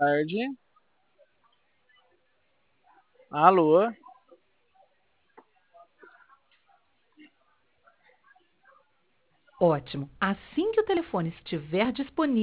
Tarde. Alô? Ótimo. Assim que o telefone estiver disponível,